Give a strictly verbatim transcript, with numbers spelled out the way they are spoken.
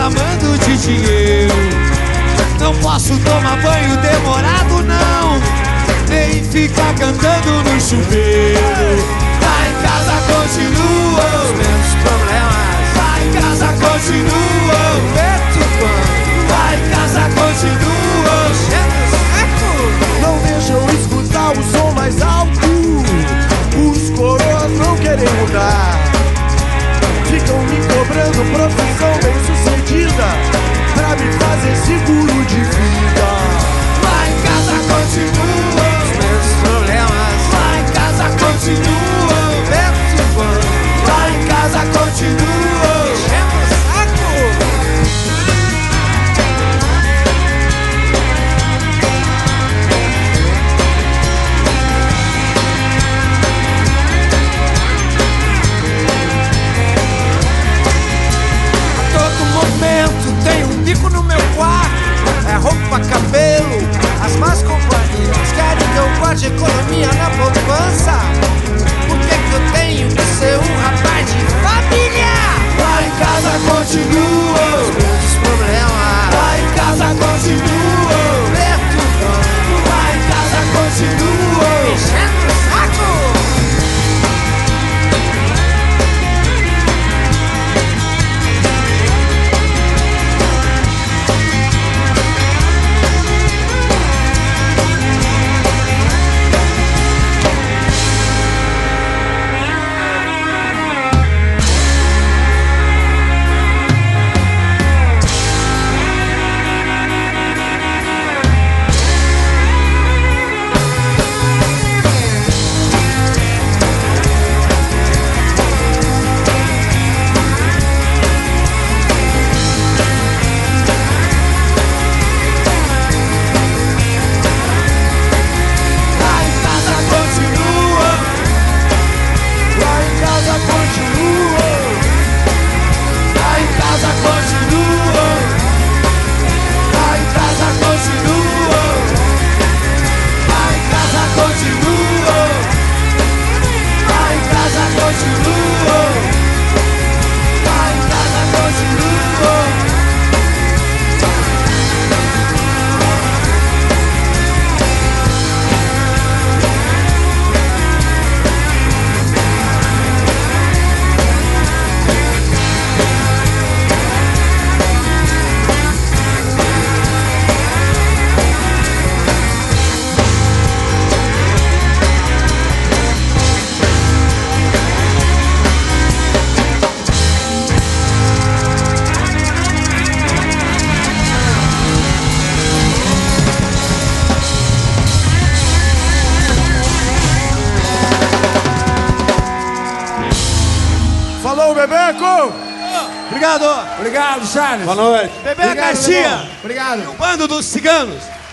reclamando de dinheiro. Não posso tomar banho demorado, não, nem ficar cantando no chuveiro. Lá em casa continua os mesmos problemas. Lá em casa continua o perturbando. Lá em casa continua enchendo o saco. Não deixam escutar o som mais alto. Os coroas não querem mudar. Ficam me cobrando profissão bem sucedida pra me fazer seguro de vida. Lá em casa continua os mesmos problemas. Lá em casa continua o perturbando. Lá em casa continua enchendo o saco. Tem um bico no meu quarto, é roupa, cabelo, as más companhias querem que eu guarde economia na poupança. Por que que eu tenho que ser um rapaz de família? Lá em casa continua os meus problemas. Lá em casa continua perturbando. Lá em casa continua enchendo o saco. Bebeco! Obrigado! Obrigado, Charles! Boa noite! Bebeco Garcia! Obrigado! E o bando dos ciganos!